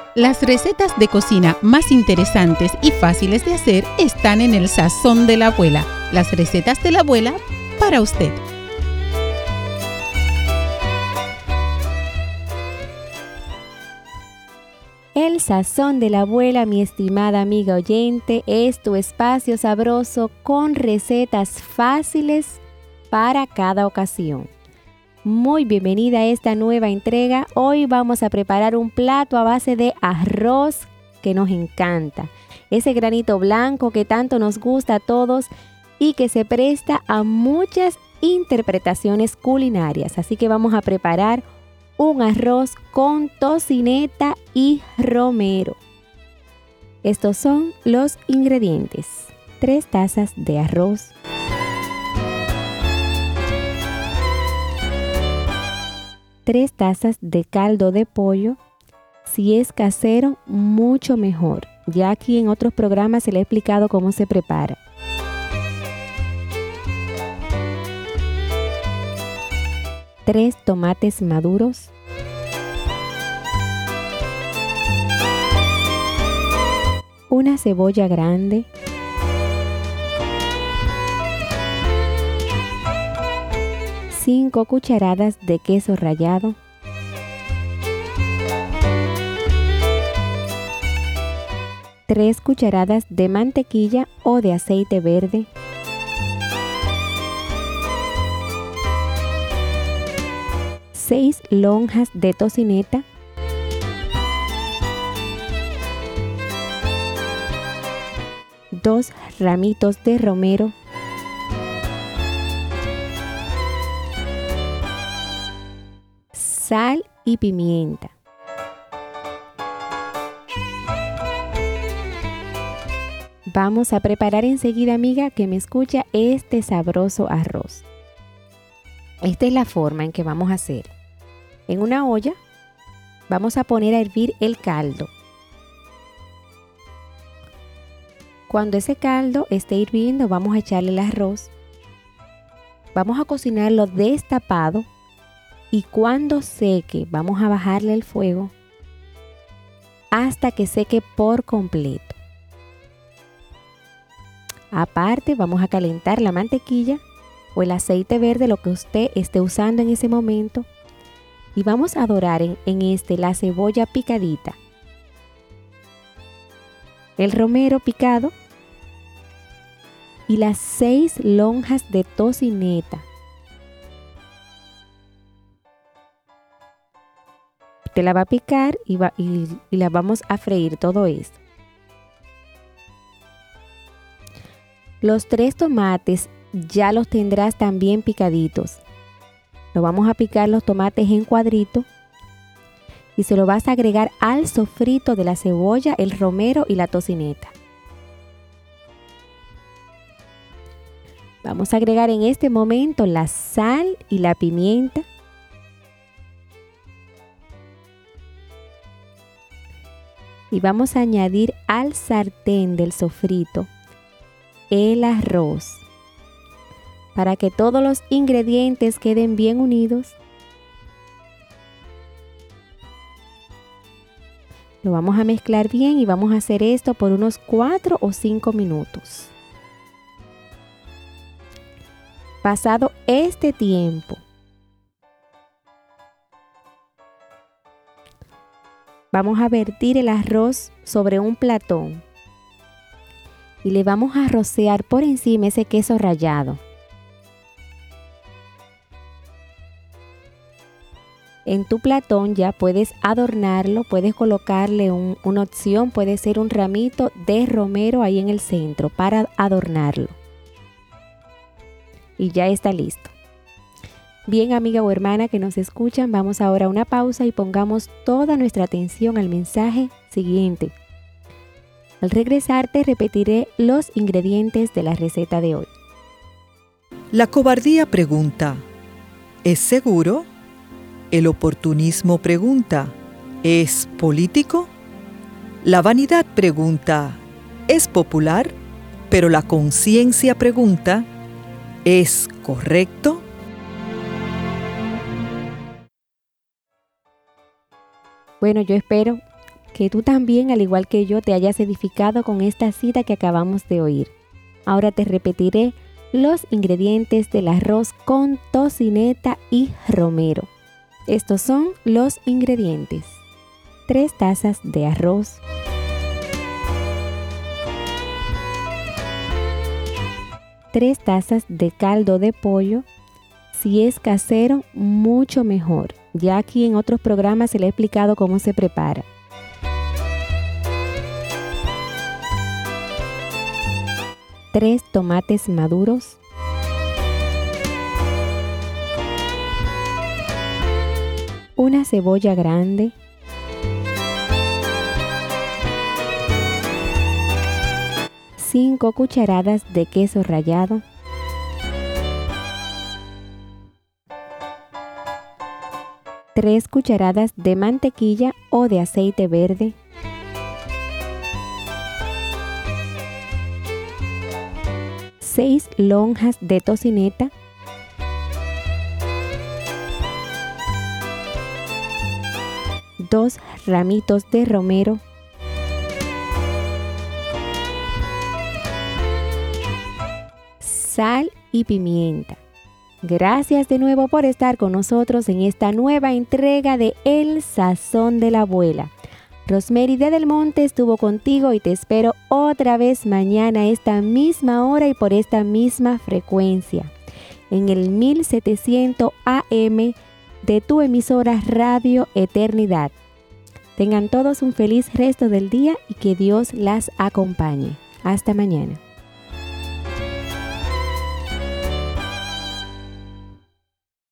Las recetas de cocina más interesantes y fáciles de hacer están en el Sazón de la Abuela. Las recetas de la abuela para usted. El Sazón de la Abuela, mi estimada amiga oyente, es tu espacio sabroso con recetas fáciles para cada ocasión. Muy bienvenida a esta nueva entrega. Hoy vamos a preparar un plato a base de arroz que nos encanta. Ese granito blanco que tanto nos gusta a todos y que se presta a muchas interpretaciones culinarias. Así que vamos a preparar un arroz con tocineta y romero. Estos son los ingredientes: 3 tazas de arroz, 3 tazas de caldo de pollo. Si es casero, mucho mejor. Ya aquí en otros programas se le ha explicado cómo se prepara. 3 tomates maduros, 1 cebolla grande, 5 cucharadas de queso rallado, 3 cucharadas de mantequilla o de aceite verde, 6 lonjas de tocineta, 2 ramitos de romero, sal y pimienta. Vamos a preparar enseguida, amiga, que me escucha, este sabroso arroz. Esta es la forma en que vamos a hacer. En una olla vamos a poner a hervir el caldo. Cuando ese caldo esté hirviendo, vamos a echarle el arroz. Vamos a cocinarlo destapado y cuando seque, vamos a bajarle el fuego hasta que seque por completo. Aparte, vamos a calentar la mantequilla o el aceite verde, lo que usted esté usando en ese momento. Y vamos a dorar en la cebolla picadita, el romero picado y las 6 lonjas de tocineta. Usted la va a picar y la vamos a freír todo esto. Los 3 tomates ya los tendrás también picaditos. Lo vamos a picar los tomates en cuadrito y se lo vas a agregar al sofrito de la cebolla, el romero y la tocineta. Vamos a agregar en este momento la sal y la pimienta. Y vamos a añadir al sartén del sofrito el arroz, para que todos los ingredientes queden bien unidos. Lo vamos a mezclar bien y vamos a hacer esto por unos 4 o 5 minutos. Pasado este tiempo, vamos a vertir el arroz sobre un platón y le vamos a rociar por encima ese queso rallado. En tu platón ya puedes adornarlo, puedes colocarle una opción, puede ser un ramito de romero ahí en el centro para adornarlo. Y ya está listo. Bien, amiga o hermana que nos escuchan, vamos ahora a una pausa y pongamos toda nuestra atención al mensaje siguiente. Al regresar te repetiré los ingredientes de la receta de hoy. La cobardía pregunta, ¿es seguro? El oportunismo pregunta, ¿es político? La vanidad pregunta, ¿es popular? Pero la conciencia pregunta, ¿es correcto? Bueno, yo espero que tú también, al igual que yo, te hayas edificado con esta cita que acabamos de oír. Ahora te repetiré los ingredientes del arroz con tocineta y romero. Estos son los ingredientes: 3 tazas de arroz, 3 tazas de caldo de pollo. Si es casero, mucho mejor. Ya aquí en otros programas se le ha explicado cómo se prepara. 3 tomates maduros, 1 cebolla grande, 5 cucharadas de queso rallado, 3 cucharadas de mantequilla o de aceite verde, 6 lonjas de tocineta, 2 ramitos de romero, sal y pimienta. Gracias de nuevo por estar con nosotros en esta nueva entrega de El Sazón de la Abuela. Rosemary de Del Monte estuvo contigo y te espero otra vez mañana a esta misma hora y por esta misma frecuencia, en el 1700 AM de tu emisora Radio Eternidad. Tengan todos un feliz resto del día y que Dios las acompañe. Hasta mañana.